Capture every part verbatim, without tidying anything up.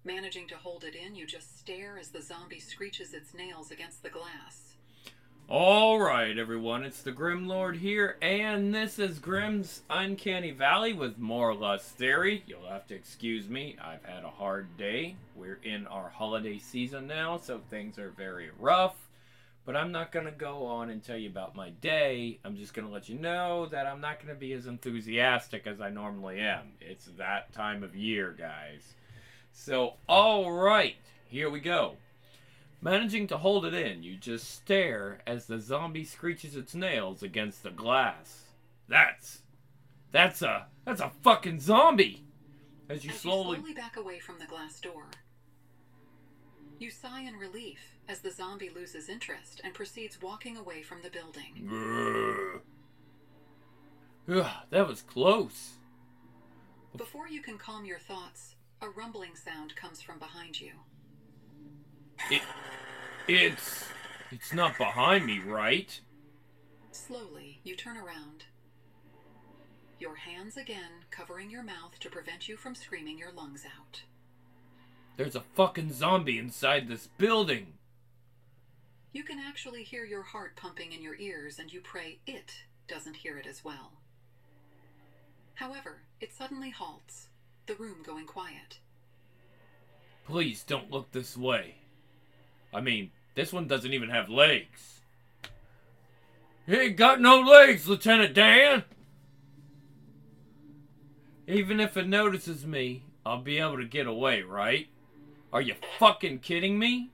Managing to hold it in, you just stare as the zombie screeches its nails against the glass. Alright, everyone, it's the Grim Lord here, and this is Grim's Uncanny Valley with more or less theory. You'll have to excuse me, I've had a hard day. We're in our holiday season now, so things are very rough. But I'm not going to go on and tell you about my day. I'm just going to let you know that I'm not going to be as enthusiastic as I normally am. It's that time of year, guys. So, alright, here we go. Managing to hold it in, you just stare as the zombie screeches its nails against the glass. That's... That's a... That's a fucking zombie! As you as slowly... you slowly back away from the glass door. You sigh in relief as the zombie loses interest and proceeds walking away from the building. Ugh, that was close. Before you can calm your thoughts, a rumbling sound comes from behind you. It, it's, it's not behind me, right? Slowly, you turn around. Your hands again covering your mouth to prevent you from screaming your lungs out. There's a fucking zombie inside this building. You can actually hear your heart pumping in your ears, and you pray it doesn't hear it as well. However, it suddenly halts, the room going quiet. Please don't look this way. I mean, this one doesn't even have legs. He ain't got no legs, Lieutenant Dan! Even if it notices me, I'll be able to get away, right? Are you fucking kidding me?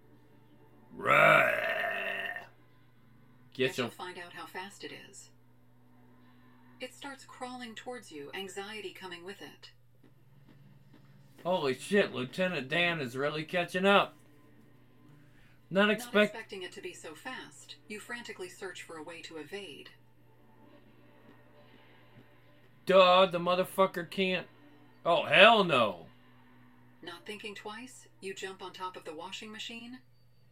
Right. Guess you'll find out how fast it is. It starts crawling towards you, anxiety coming with it. Holy shit, Lieutenant Dan is really catching up. Not, expect- Not expecting it to be so fast, you frantically search for a way to evade. Duh, the motherfucker can't. Oh, hell no. Not thinking twice, you jump on top of the washing machine.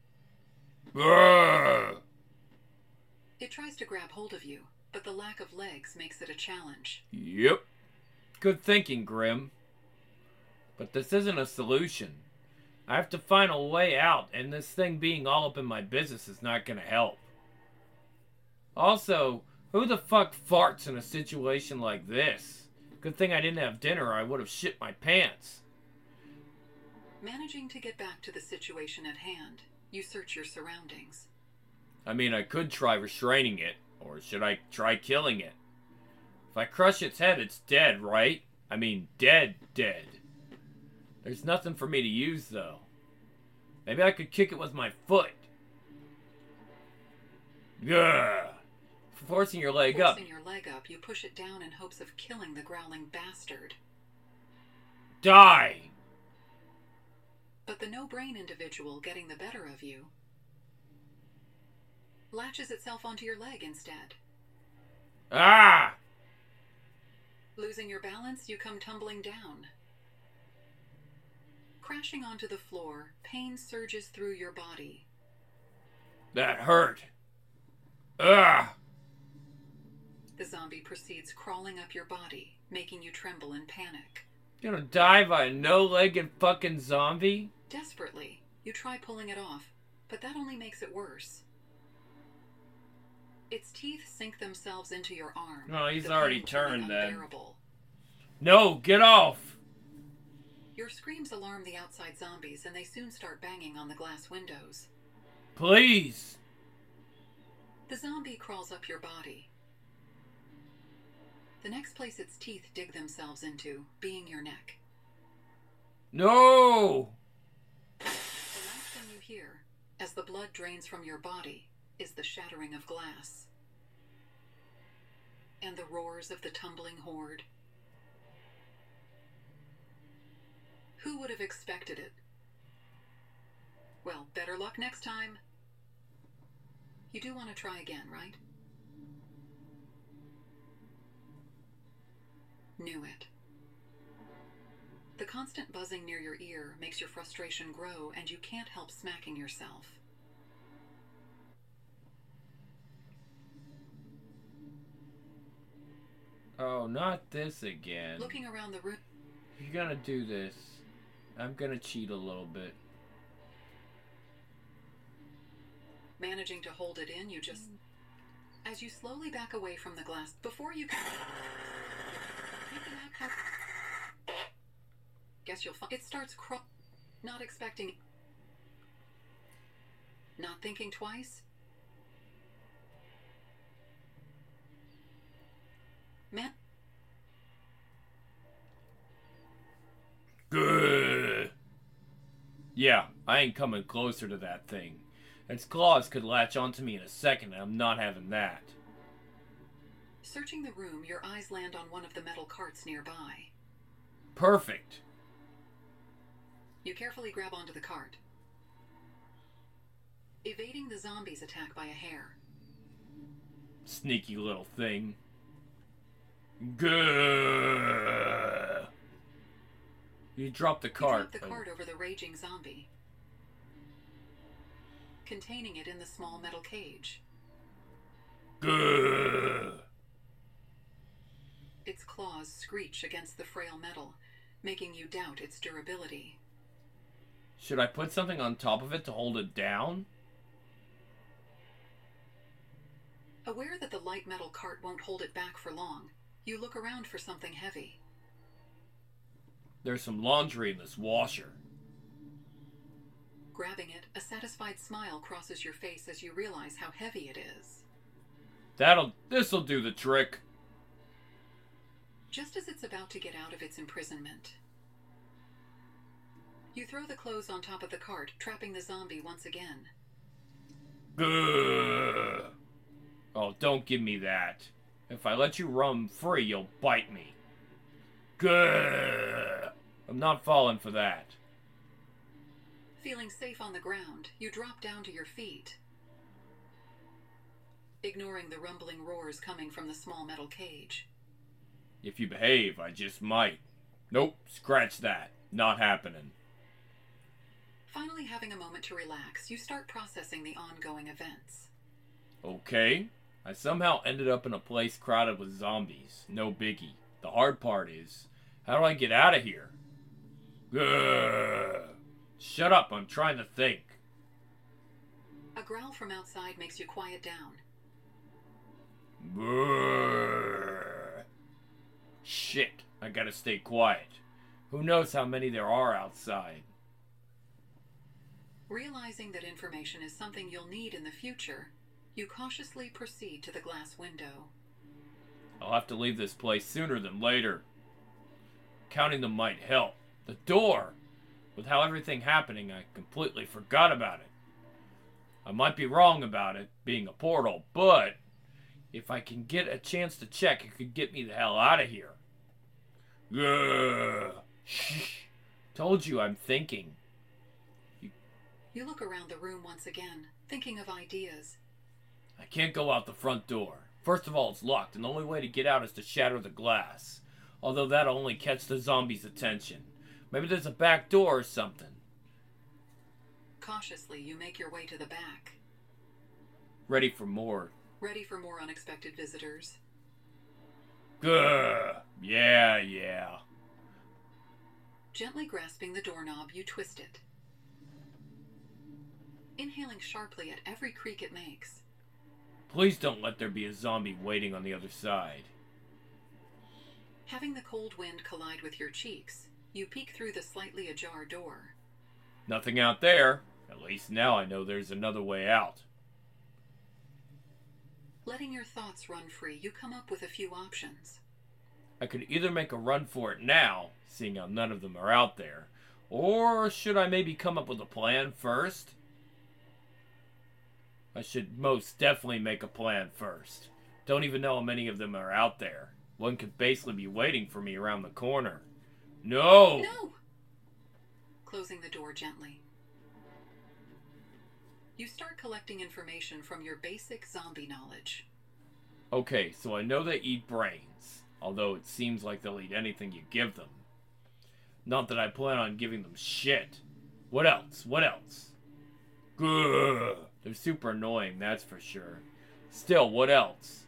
Urgh. It tries to grab hold of you, but the lack of legs makes it a challenge. Yep. Good thinking, Grim. But this isn't a solution. I have to find a way out, and this thing being all up in my business is not going to help. Also, who the fuck farts in a situation like this? Good thing I didn't have dinner or I would have shit my pants. Managing to get back to the situation at hand, you search your surroundings. I mean, I could try restraining it, or should I try killing it? If I crush its head, it's dead, right? I mean, dead, dead. There's nothing for me to use, though. Maybe I could kick it with my foot. Yeah. Forcing your leg up. Forcing your leg up, you push it down in hopes of killing the growling bastard. Die! But the no-brain individual getting the better of you latches itself onto your leg instead. Ah! Losing your balance, you come tumbling down. Crashing onto the floor, pain surges through your body. That hurt. Ah! The zombie proceeds crawling up your body, making you tremble in panic. You gonna die by a no-legged fucking zombie? Desperately, you try pulling it off, but that only makes it worse. Its teeth sink themselves into your arm. Oh, he's the already pain turned becoming then. unbearable. No, get off! Your screams alarm the outside zombies, and they soon start banging on the glass windows. Please! The zombie crawls up your body. The next place its teeth dig themselves into, being your neck. No! The last thing you hear, as the blood drains from your body, is the shattering of glass. And the roars of the tumbling horde. Who would have expected it? Well, better luck next time. You do want to try again, right? Knew it. The constant buzzing near your ear makes your frustration grow, and you can't help smacking yourself. Oh, not this again. Looking around the room. You're gonna do this. I'm gonna cheat a little bit. Managing to hold it in, you just... As you slowly back away from the glass, before you can... Guess you'll find... It starts craw... Not expecting... Not thinking twice? Man... Good. Yeah, I ain't coming closer to that thing. Its claws could latch onto me in a second, and I'm not having that. Searching the room, your eyes land on one of the metal carts nearby. Perfect. You carefully grab onto the cart, evading the zombie's attack by a hair. Sneaky little thing. Good. You drop the cart. You drop the cart over the raging zombie, containing it in the small metal cage. Good. Its claws screech against the frail metal, making you doubt its durability. Should I put something on top of it to hold it down? Aware that the light metal cart won't hold it back for long, you look around for something heavy. There's some laundry in this washer. Grabbing it, a satisfied smile crosses your face as you realize how heavy it is. That'll... this'll do the trick. Just as it's about to get out of its imprisonment, you throw the clothes on top of the cart, trapping the zombie once again. Ugh. Oh, don't give me that. If I let you roam free, you'll bite me. Gah! I'm not falling for that. Feeling safe on the ground, you drop down to your feet, ignoring the rumbling roars coming from the small metal cage. If you behave, I just might. Nope, scratch that. Not happening. Finally having a moment to relax, you start processing the ongoing events. Okay. I somehow ended up in a place crowded with zombies. No biggie. The hard part is, how do I get out of here? Ugh. Shut up, I'm trying to think. A growl from outside makes you quiet down. Brrr. Shit, I gotta stay quiet. Who knows how many there are outside? Realizing that information is something you'll need in the future, you cautiously proceed to the glass window. I'll have to leave this place sooner than later. Counting them might help. The door! With how everything happening, I completely forgot about it. I might be wrong about it being a portal, but if I can get a chance to check, it could get me the hell out of here. Ugh. Shh. Told you I'm thinking. You... you look around the room once again, thinking of ideas. I can't go out the front door. First of all, it's locked, and the only way to get out is to shatter the glass. Although that'll only catch the zombies' attention. Maybe there's a back door or something. Cautiously, you make your way to the back. Ready for more. Ready for more unexpected visitors. Gah! Yeah, yeah. Gently grasping the doorknob, you twist it, inhaling sharply at every creak it makes. Please don't let there be a zombie waiting on the other side. Having the cold wind collide with your cheeks, you peek through the slightly ajar door. Nothing out there. At least now I know there's another way out. Letting your thoughts run free, you come up with a few options. I could either make a run for it now, seeing how none of them are out there, or should I maybe come up with a plan first? I should most definitely make a plan first. Don't even know how many of them are out there. One could basically be waiting for me around the corner. No! No! Closing the door gently. You start collecting information from your basic zombie knowledge. Okay, so I know they eat brains, although it seems like they'll eat anything you give them. Not that I plan on giving them shit. What else? What else? Gah! They're super annoying, that's for sure. Still, what else?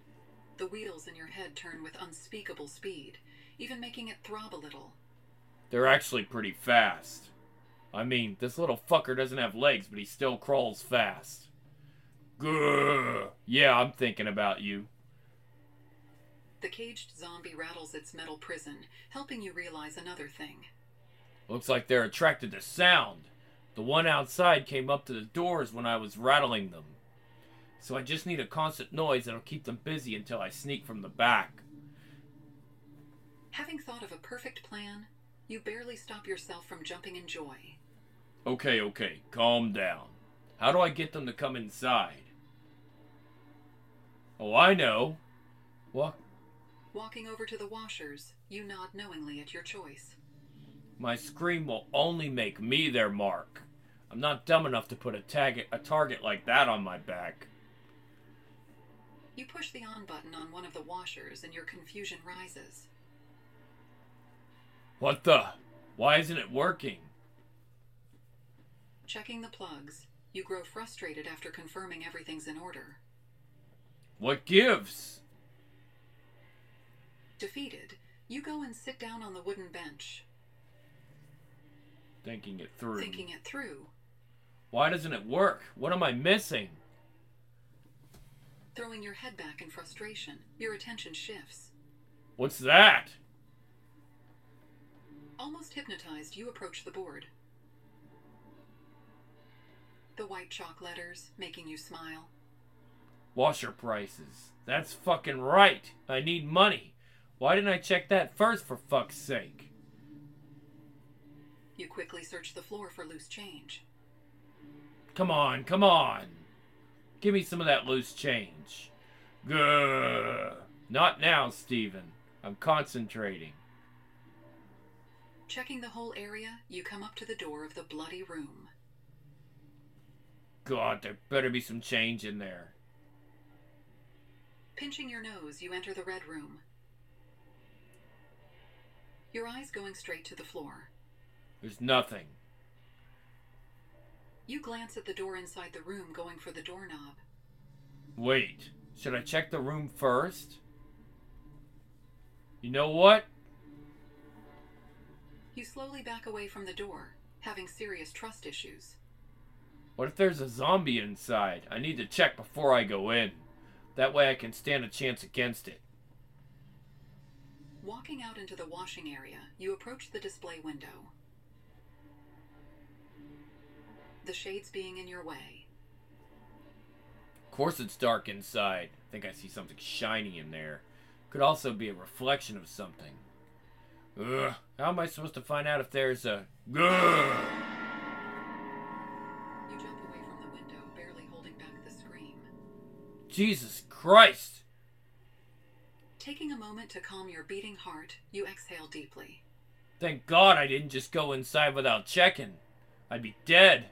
The wheels in your head turn with unspeakable speed, even making it throb a little. They're actually pretty fast. I mean, this little fucker doesn't have legs, but he still crawls fast. Grrr. Yeah, I'm thinking about you. The caged zombie rattles its metal prison, helping you realize another thing. Looks like they're attracted to sound. The one outside came up to the doors when I was rattling them. So I just need a constant noise that'll keep them busy until I sneak from the back. Having thought of a perfect plan, you barely stop yourself from jumping in joy. Okay, okay, calm down. How do I get them to come inside? Oh, I know. What? Walking over to the washers, you nod knowingly at your choice. My scream will only make me their mark. I'm not dumb enough to put a, tag a target like that on my back. You push the on button on one of the washers and your confusion rises. What the? Why isn't it working? Checking the plugs, you grow frustrated after confirming everything's in order. What gives? Defeated, you go and sit down on the wooden bench. Thinking it through. Thinking it through. Why doesn't it work? What am I missing? Throwing your head back in frustration, your attention shifts. What's that? Almost hypnotized, you approach the board. The white chalk letters, making you smile. Washer prices. That's fucking right. I need money. Why didn't I check that first, for fuck's sake? You quickly search the floor for loose change. Come on, come on. Give me some of that loose change. Gah. Not now, Steven. I'm concentrating. Checking the whole area, you come up to the door of the bloody room. God, there better be some change in there. Pinching your nose, you enter the red room. Your eyes going straight to the floor. There's nothing. You glance at the door inside the room, going for the doorknob. Wait, should I check the room first? You know what? You slowly back away from the door, having serious trust issues. What if there's a zombie inside? I need to check before I go in. That way I can stand a chance against it. Walking out into the washing area, you approach the display window. The shades being in your way. Of course it's dark inside. I think I see something shiny in there. Could also be a reflection of something. Ugh, how am I supposed to find out if there's a... Ugh. You jump away from the window, barely holding back the scream. Jesus Christ! Taking a moment to calm your beating heart, you exhale deeply. Thank God I didn't just go inside without checking. I'd be dead.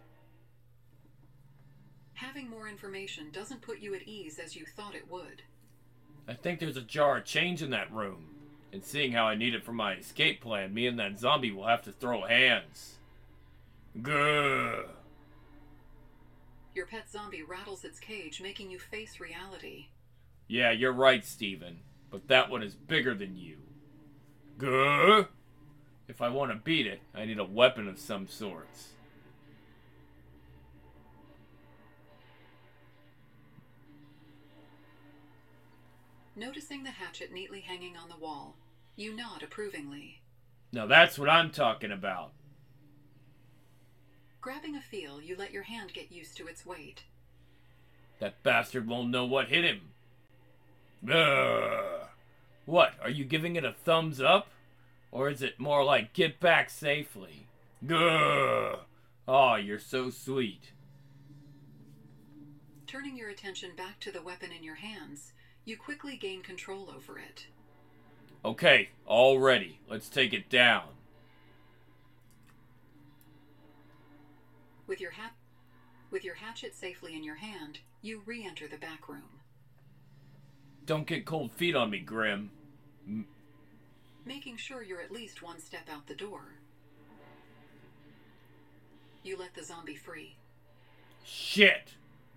Having more information doesn't put you at ease as you thought it would. I think there's a jar of change in that room. And seeing how I need it for my escape plan, me and that zombie will have to throw hands. Gah. Your pet zombie rattles its cage, making you face reality. Yeah, you're right, Steven. But that one is bigger than you. Gah. If I want to beat it, I need a weapon of some sorts. Noticing the hatchet neatly hanging on the wall, you nod approvingly. Now that's what I'm talking about. Grabbing a feel, you let your hand get used to its weight. That bastard won't know what hit him. Ugh. What, are you giving it a thumbs up? Or is it more like, get back safely? Ugh. Oh, you're so sweet. Turning your attention back to the weapon in your hands, you quickly gain control over it. Okay, all ready. Let's take it down. With your hat, with your hatchet safely in your hand, you re-enter the back room. Don't get cold feet on me, Grim. M- Making sure you're at least one step out the door. You let the zombie free. Shit!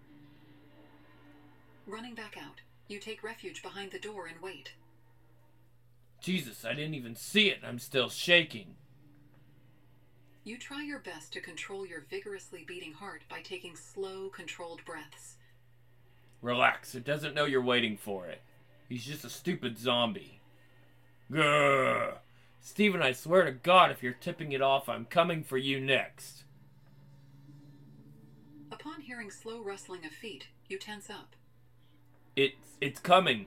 Running back out, you take refuge behind the door and wait. Jesus, I didn't even see it. I'm still shaking. You try your best to control your vigorously beating heart by taking slow, controlled breaths. Relax. It doesn't know you're waiting for it. He's just a stupid zombie. Grrr. Steven, I swear to God, if you're tipping it off, I'm coming for you next. Upon hearing slow rustling of feet, you tense up. It's, it's coming.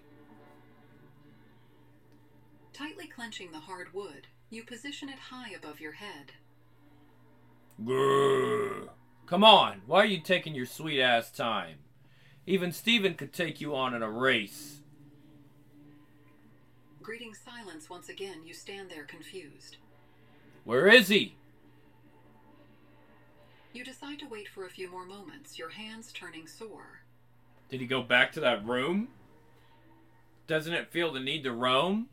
Tightly clenching the hard wood, you position it high above your head. Grrr. Come on, why are you taking your sweet ass time? Even Steven could take you on in a race. Greeting silence once again, you stand there confused. Where is he? You decide to wait for a few more moments, your hands turning sore. Did he go back to that room? Doesn't it feel the need to roam?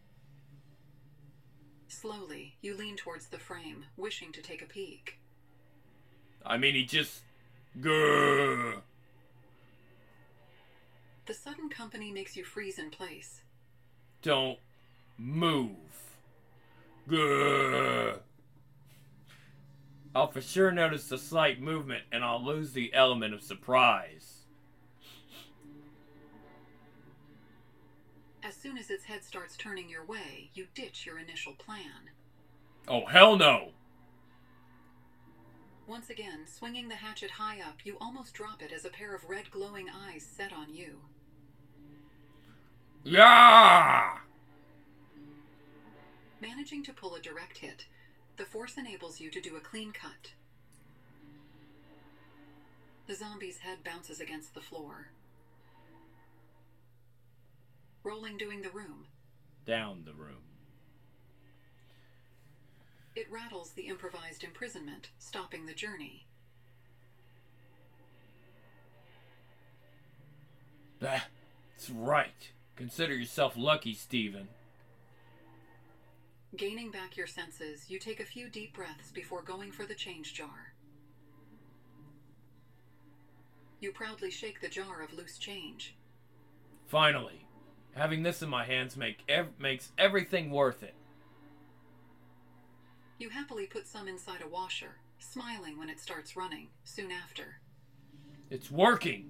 Slowly, you lean towards the frame, wishing to take a peek. I mean, he just... Grrr. The sudden company makes you freeze in place. Don't move. Grrr. I'll for sure notice the slight movement, and I'll lose the element of surprise. As soon as its head starts turning your way, you ditch your initial plan. Oh, hell no! Once again, swinging the hatchet high up, you almost drop it as a pair of red glowing eyes set on you. Yeah! Managing to pull a direct hit, the force enables you to do a clean cut. The zombie's head bounces against the floor. Rolling doing the room. Down the room. It rattles the improvised imprisonment, stopping the journey. That's right. Consider yourself lucky, Steven. Gaining back your senses, you take a few deep breaths before going for the change jar. You proudly shake the jar of loose change. Finally, having this in my hands make ev- makes everything worth it. You happily put some inside a washer, smiling when it starts running, soon after. It's working!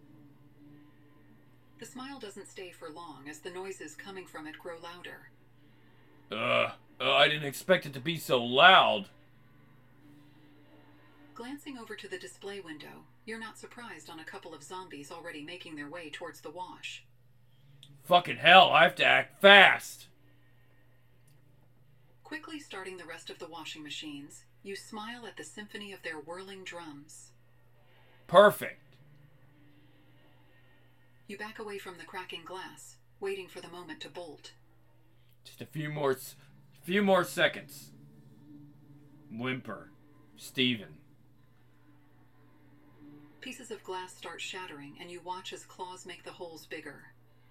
The smile doesn't stay for long as the noises coming from it grow louder. Uh, uh, I didn't expect it to be so loud. Glancing over to the display window, you're not surprised on a couple of zombies already making their way towards the wash. Fucking hell, I have to act fast! Quickly starting the rest of the washing machines, you smile at the symphony of their whirling drums. Perfect. You back away from the cracking glass, waiting for the moment to bolt. Just a few more, few more seconds. Whimper. Steven. Pieces of glass start shattering, and you watch as claws make the holes bigger.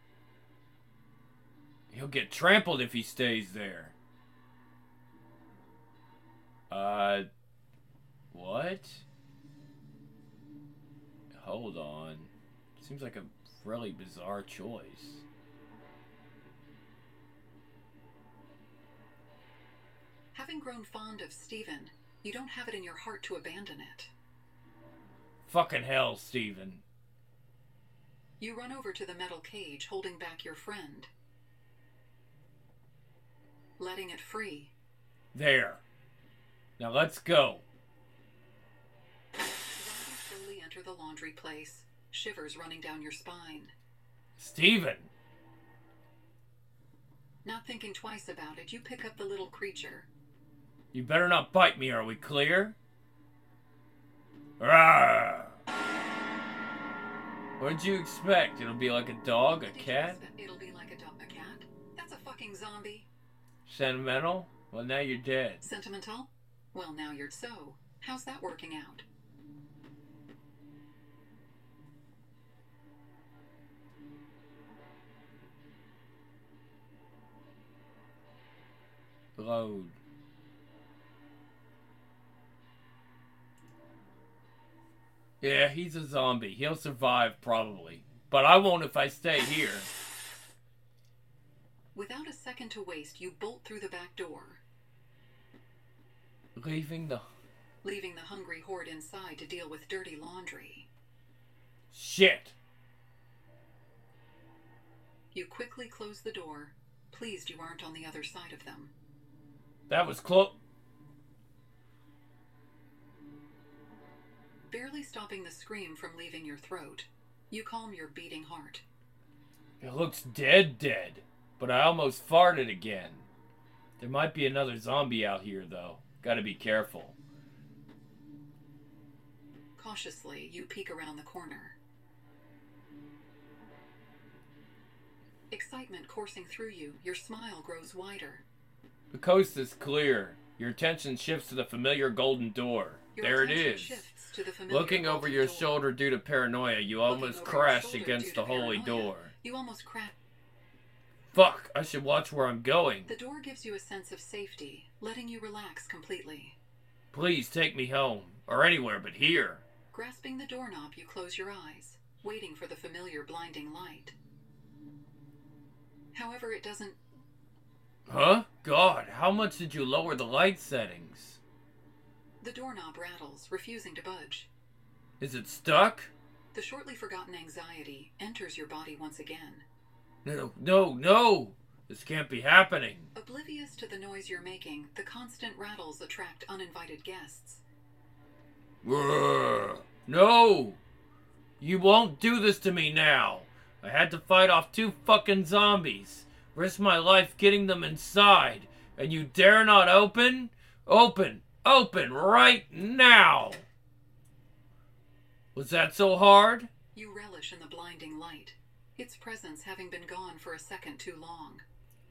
He'll get trampled if he stays there. Uh, what? Hold on. Seems like a really bizarre choice. Having grown fond of Steven, you don't have it in your heart to abandon it. Fucking hell, Steven. You run over to the metal cage, holding back your friend. Letting it free. There. Now let's go. Zombies slowly enter the laundry place, shivers running down your spine. Steven! Not thinking twice about it, you pick up the little creature. You better not bite me, are we clear? Rawr! What did you expect? It'll be like a dog, a Did you cat? expect it'll be like a dog, a cat? That's a fucking zombie. Sentimental? Well, now you're dead. Sentimental? Well, now you're so. How's that working out? Load. Yeah, he's a zombie. He'll survive, probably. But I won't if I stay here. Without a second to waste, you bolt through the back door. Leaving the... Leaving the hungry horde inside to deal with dirty laundry. Shit! You quickly close the door, pleased you aren't on the other side of them. That was close. Barely stopping the scream from leaving your throat, you calm your beating heart. It looks dead dead, but I almost farted again. There might be another zombie out here, though. Gotta be careful. Cautiously, you peek around the corner. Excitement coursing through you, your smile grows wider. The coast is clear. Your attention shifts to the familiar golden door. Your there it attention is. shifts to the familiar Looking over golden your door. shoulder due to paranoia, you Looking almost over your crash shoulder against due the to holy paranoia, door. You almost crash. Fuck, I should watch where I'm going. The door gives you a sense of safety, letting you relax completely. Please take me home, or anywhere but here. Grasping the doorknob, you close your eyes, waiting for the familiar blinding light. However, it doesn't... Huh? God, how much did you lower the light settings? The doorknob rattles, refusing to budge. Is it stuck? The shortly forgotten anxiety enters your body once again. No, no, no! This can't be happening. Oblivious to the noise you're making, the constant rattles attract uninvited guests. Grrr. No! You won't do this to me now. I had to fight off two fucking zombies. Risk my life getting them inside. And you dare not open? Open! Open right now! Was that so hard? You relish in the blinding light, its presence having been gone for a second too long.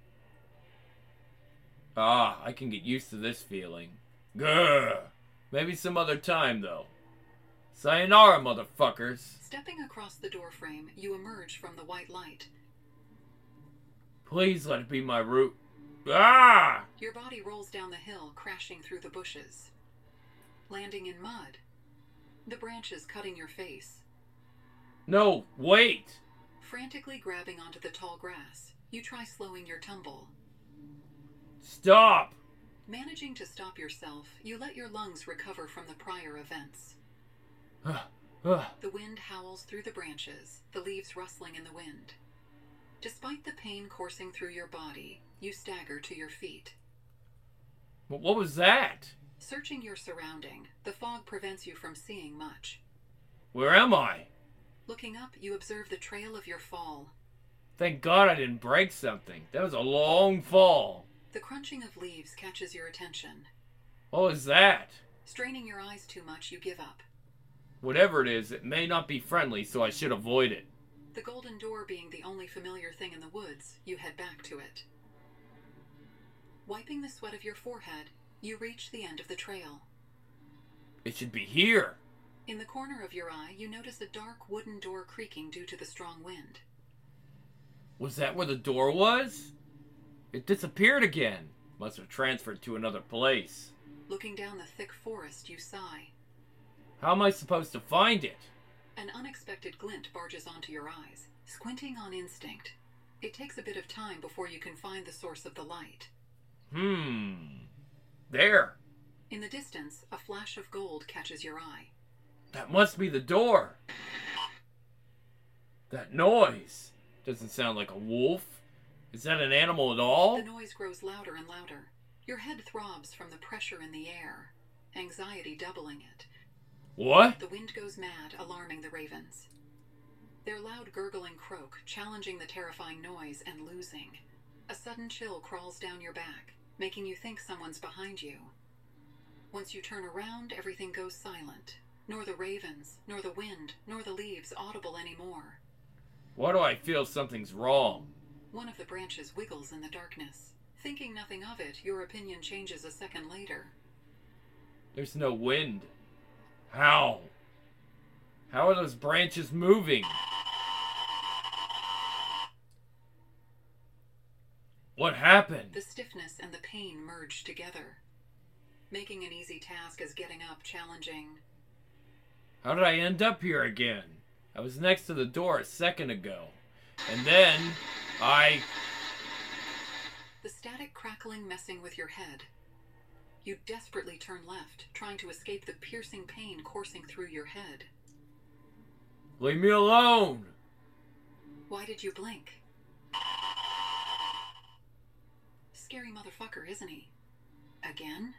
Ah, I can get used to this feeling. Grrr. Maybe some other time, though. Sayonara, motherfuckers. Stepping across the doorframe, you emerge from the white light. Please let it be my route. Ah! Your body rolls down the hill, crashing through the bushes, landing in mud, the branches cutting your face. No, wait! Frantically grabbing onto the tall grass, you try slowing your tumble. Stop! Managing to stop yourself, you let your lungs recover from the prior events. The wind howls through the branches, the leaves rustling in the wind. Despite the pain coursing through your body, you stagger to your feet. What was that? Searching your surrounding, the fog prevents you from seeing much. Where am I? Looking up, you observe the trail of your fall. Thank God I didn't break something. That was a long fall. The crunching of leaves catches your attention. What was that? Straining your eyes too much, you give up. Whatever it is, it may not be friendly, so I should avoid it. The golden door being the only familiar thing in the woods, you head back to it. Wiping the sweat of your forehead, you reach the end of the trail. It should be here. In the corner of your eye, you notice a dark wooden door creaking due to the strong wind. Was that where the door was? It disappeared again. Must have transferred to another place. Looking down the thick forest, you sigh. How am I supposed to find it? An unexpected glint barges onto your eyes, squinting on instinct. It takes a bit of time before you can find the source of the light. Hmm. There. In the distance, a flash of gold catches your eye. That must be the door. That noise. Doesn't sound like a wolf. Is that an animal at all? The noise grows louder and louder. Your head throbs from the pressure in the air, anxiety doubling it. What? The wind goes mad, alarming the ravens. Their loud gurgling croak, challenging the terrifying noise and losing. A sudden chill crawls down your back, making you think someone's behind you. Once you turn around, everything goes silent. Nor the ravens, nor the wind, nor the leaves audible anymore. Why do I feel something's wrong? One of the branches wiggles in the darkness. Thinking nothing of it, your opinion changes a second later. There's no wind. How? How are those branches moving? What happened? The stiffness and the pain merge together, making an easy task as getting up challenging. How did I end up here again? I was next to the door a second ago. And then, I... The static crackling messing with your head. You desperately turn left, trying to escape the piercing pain coursing through your head. Leave me alone! Why did you blink? Scary motherfucker, isn't he? Again?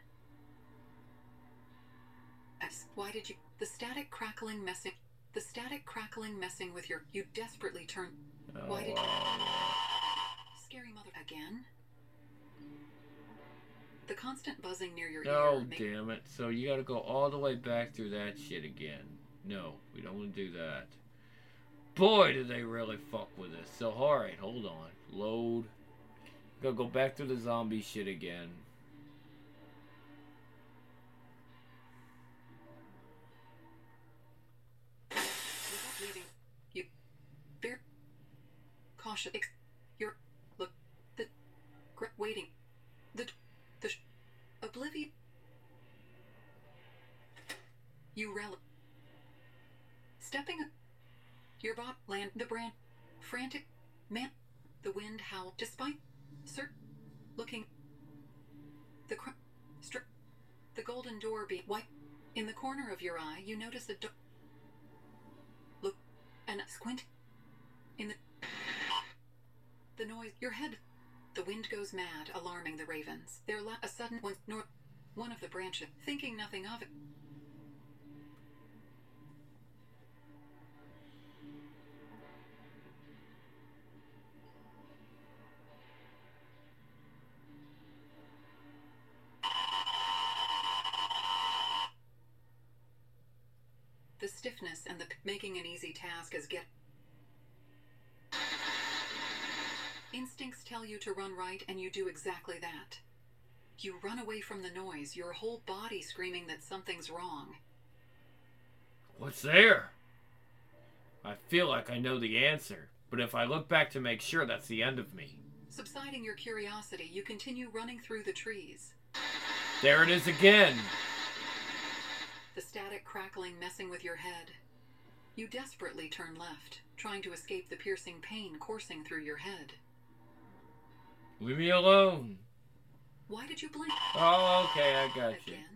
As, why did you... The static crackling messing... The static crackling messing with your... You desperately turn... Oh. Why did you... Scary mother... Again? The constant buzzing near your Oh, ear... Make... damn it. So you gotta go all the way back through that shit again. No, we don't want to do that. Boy, did they really fuck with us. So, alright, hold on. Load. Gotta go back through the zombie shit again. Without leaving, you... Bear... Caution... Ex you're... Look... The... Waiting... The... The... Oblivion... You rel... Stepping... Your bot land... The brand... Frantic... Man... The wind howl... Despite... Sir... Looking... The cr... Stri... The golden door be... White... In the corner of your eye, you notice a door... Look... And squint... In the... The noise... Your head... The wind goes mad, alarming the ravens. There la... A sudden one... North... One of the branches... Thinking nothing of it... The stiffness and the making an easy task as get... Instincts tell you to run right, and you do exactly that. You run away from the noise, your whole body screaming that something's wrong. What's there? I feel like I know the answer, but if I look back to make sure, that's the end of me. Subsiding your curiosity, you continue running through the trees. There it is again! The static crackling messing with your head. You desperately turn left, trying to escape the piercing pain coursing through your head. Leave me alone. Why did you blink? Oh, okay, I got you. Again?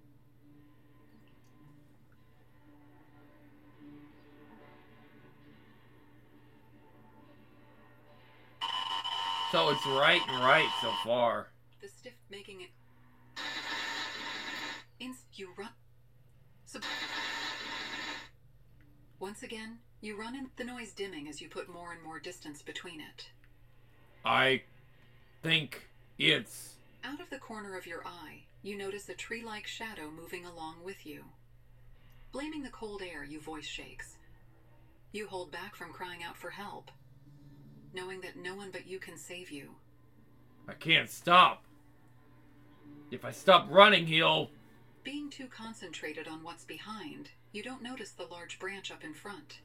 So it's right and right so far. The stiff making it... Inst you run... Sub Once again, you run in, the noise dimming as you put more and more distance between it. I think it's... Out of the corner of your eye, you notice a tree-like shadow moving along with you. Blaming the cold air, you voice shakes. You hold back from crying out for help, knowing that no one but you can save you. I can't stop. If I stop running, he'll... Being too concentrated on what's behind, you don't notice the large branch up in front.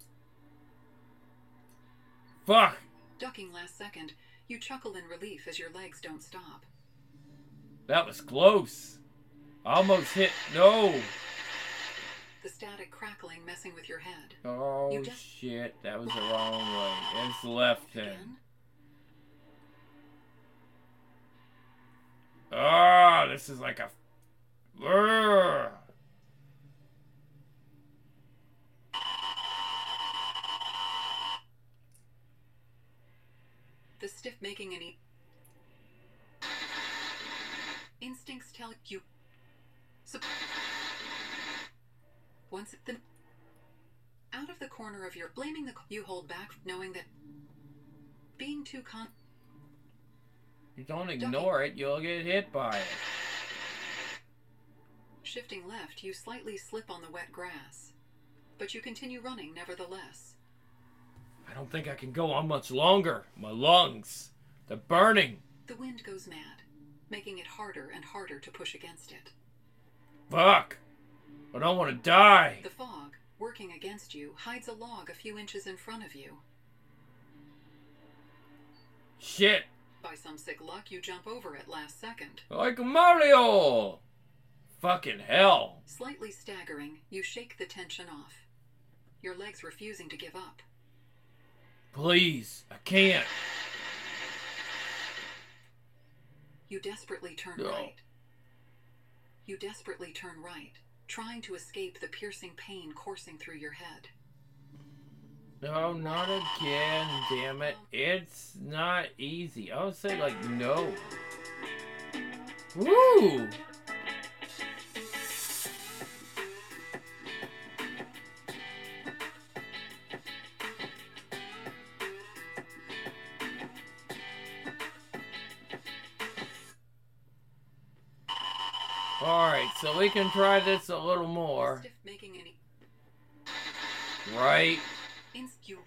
Fuck! Ducking last second, you chuckle in relief as your legs don't stop. That was close. I almost hit... No! The static crackling messing with your head. Oh, You de- shit. That was the wrong way. It's the left hand. Again? Ah, this is like a... Urgh. The stiff making any... Instincts tell you... So... Once the... Out of the corner of your... Blaming the... You hold back, knowing that... Being too con... You don't ignore it, you'll get hit by it. Shifting left, you slightly slip on the wet grass. But you continue running nevertheless. I don't think I can go on much longer. My lungs, they're burning. The wind goes mad, making it harder and harder to push against it. Fuck. I don't want to die. The fog, working against you, hides a log a few inches in front of you. Shit. By some sick luck, you jump over it last second. Like Mario. Fucking hell. Slightly staggering, you shake the tension off. Your legs refusing to give up. Please, I can't. You desperately turn No. right. You desperately turn right, trying to escape the piercing pain coursing through your head. No, not again, damn it. It's not easy. I would say, like, no. Woo! Alright, so we can try this a little more. Making any... Right. You...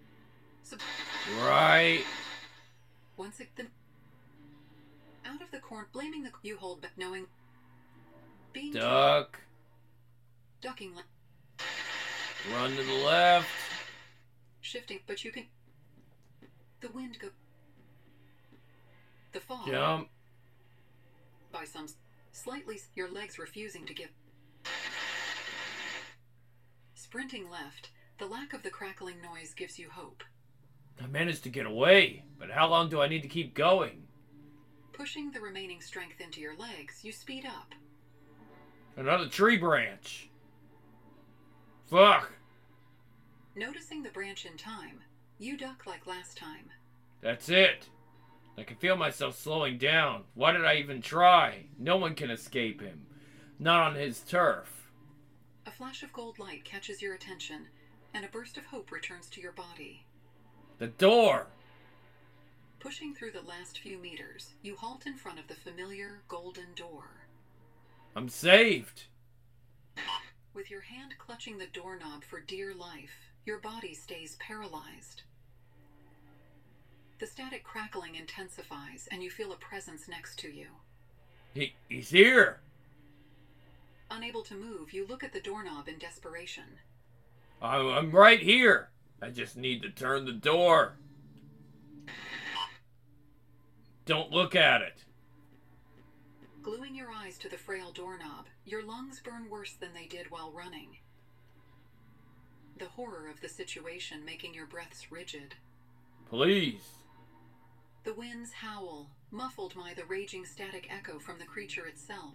Right. Once it... The... Out of the corn, blaming the... You hold back, knowing... Being... Duck. Ducking... Run to the left. Shifting, but you can... The wind go... The fall... Jump. By some... Slightly... Your legs refusing to give... Sprinting left, the lack of the crackling noise gives you hope. I managed to get away, but how long do I need to keep going? Pushing the remaining strength into your legs, you speed up. Another tree branch. Fuck. Noticing the branch in time, you duck like last time. That's it. I can feel myself slowing down. Why did I even try? No one can escape him. Not on his turf. A flash of gold light catches your attention, and a burst of hope returns to your body. The door! Pushing through the last few meters, you halt in front of the familiar golden door. I'm saved! With your hand clutching the doorknob for dear life, your body stays paralyzed. The static crackling intensifies, and you feel a presence next to you. He, he's here! Unable to move, you look at the doorknob in desperation. I'm, I'm right here! I just need to turn the door. Don't look at it. Gluing your eyes to the frail doorknob, your lungs burn worse than they did while running. The horror of the situation making your breaths rigid. Please. The winds howl, muffled by the raging static echo from the creature itself.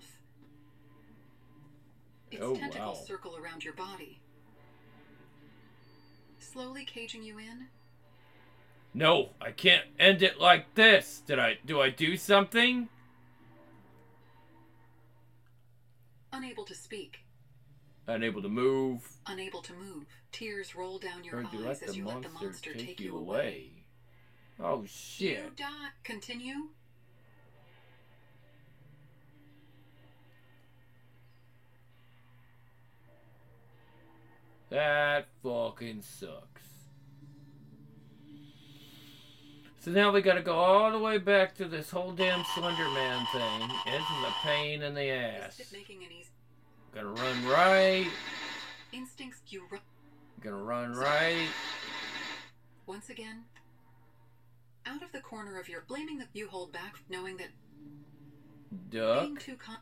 Its Oh, tentacles wow. circle around your body, slowly caging you in. No, I can't end it like this. Did I, do I do something? Unable to speak. Unable to move. Unable to move. Tears roll down your Or do you eyes let as the you let the monster monster take take you you away. away? Oh, You shit. die. Continue. That fucking sucks. So now we gotta go all the way back to this whole damn Slender Man thing. It's a pain in the ass. Is it making an easy... Gotta run right. Instincts you run. Gonna run right. Once again, out of the corner of your... Blaming that you hold back, knowing that Duck. being too con...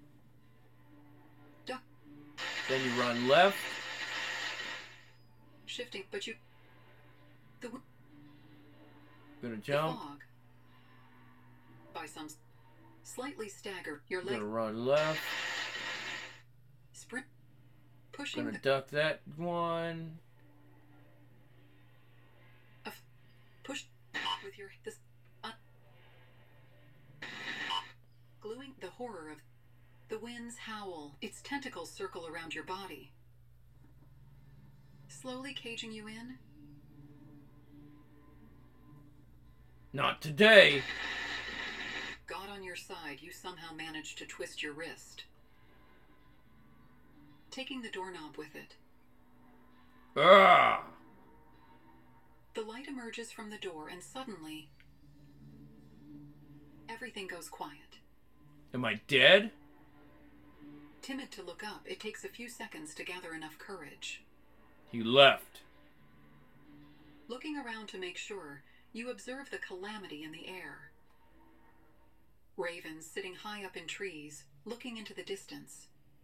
Duck. Then you run left. Shifting, but you... The... Gonna The jump. fog. By some... Slightly stagger, your Gonna leg... run left. Sprint. Pushing Gonna the... duck that one. A f- push with your... This... Uh, gluing the horror of... The winds howl. Its tentacles circle around your body. Slowly caging you in. Not today. God on your side, you somehow manage to twist your wrist. Taking the doorknob with it. Ah! The light emerges from the door and suddenly... Everything goes quiet. Am I dead? Timid to look up, it takes a few seconds to gather enough courage. He left. Looking around to make sure, you observe the calamity in the air. Ravens sitting high up in trees, looking into the distance.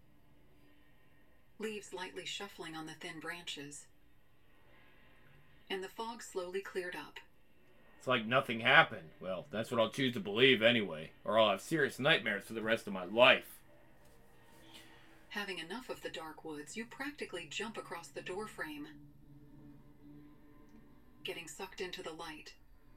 Leaves lightly shuffling on the thin branches. And the fog slowly cleared up. It's like nothing happened. Well, that's what I'll choose to believe anyway, or I'll have serious nightmares for the rest of my life. Having enough of the dark woods, you practically jump across the doorframe, getting sucked into the light.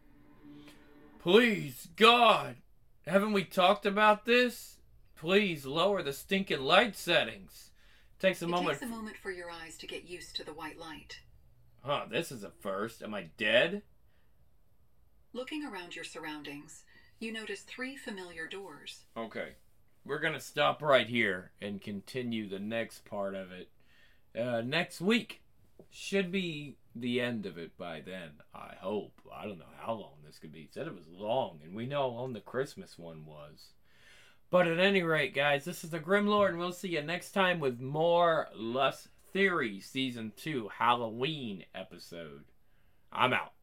Please, God, haven't we talked about this? Please lower the stinking light settings. Takes a it moment. It takes a moment for your eyes to get used to the white light. Huh, this is a first. Am I dead? Looking around your surroundings, you notice three familiar doors. Okay. We're going to stop right here and continue the next part of it uh, next week. Should be the end of it by then, I hope. I don't know how long this could be. It said it was long, and we know how long the Christmas one was. But at any rate, guys, this is the Grimlord, and we'll see you next time with more Lust Theory Season two Halloween episode. I'm out.